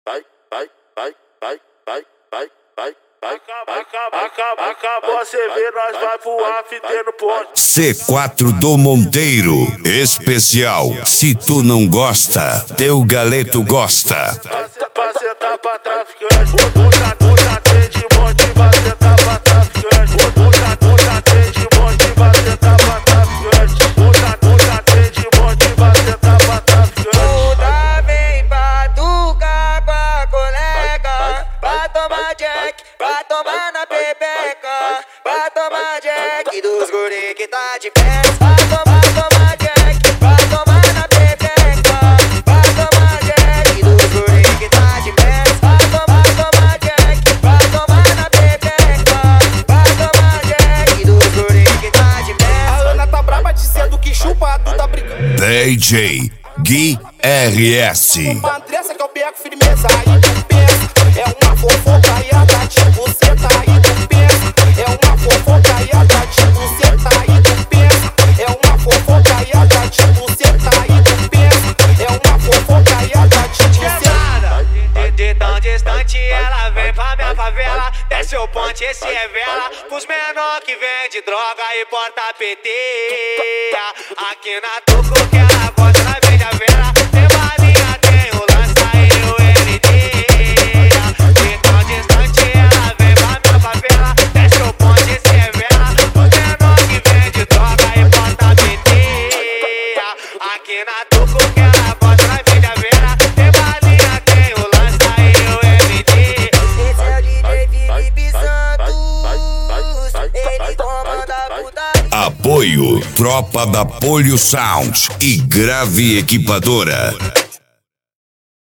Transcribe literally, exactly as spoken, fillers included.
vai, vai, vai, vai, vai, vai, vai, vai, acaba, acaba, acabou a cerveja, nós vai pro after no ponto. C quatro do Monteiro, especial. Se tu não gosta, teu galeto gosta. Pra sentar pra traficante, puxa, puxa, tem de monte, vai sentar pra traficante. Puxa, puxa, tem de monte, vai sentar pra traficante. Puxa, puxa, tem de monte, vai sentar pra traficante. Puta, vem pra tucar com a colega, pra tomar jack, pra tomar na pepeca, pra tomar jack dos guri que tá de pé. Pra tomar, tomar jack, pra tomar na pepeca, pra tomar jack dos guri que tá de pé. Pra tomar, tomar jack, pra tomar na pepeca, pra tomar jack dos guri que tá de pé. A Ana tá braba dizendo que chupa, tu tá brincando. D J Gui R S. Uma Andressa que eu pego firmeza aí tu pensa. É uma fofocaiada tipo cê tá aí tu pensa. É uma fofocaiada tipo cê tá aí tu pensa. É uma fofocaiada tipo cê tá aí tu pensa. É uma fofocaiada tipo cê. De tão distante ela vem pra minha favela. Desce o ponte, esse é vela. Pros menor que vende droga e porta P T. Aqui na Tuco que ela bota na vende a vela. Tem balinha, tem o lança e o L D. De tão distante ela vem pra minha favela. Desce o ponte, esse é vela. Pros menor que vende droga e porta P T. Aqui na Tuco que ela bota na vende a vela. Tem balinha, tem o lança e o L D. Esse é o D J Felipe Santos. Ele comanda a putaria. Apoio Tropa da Polio Sound e Grave Equipadora.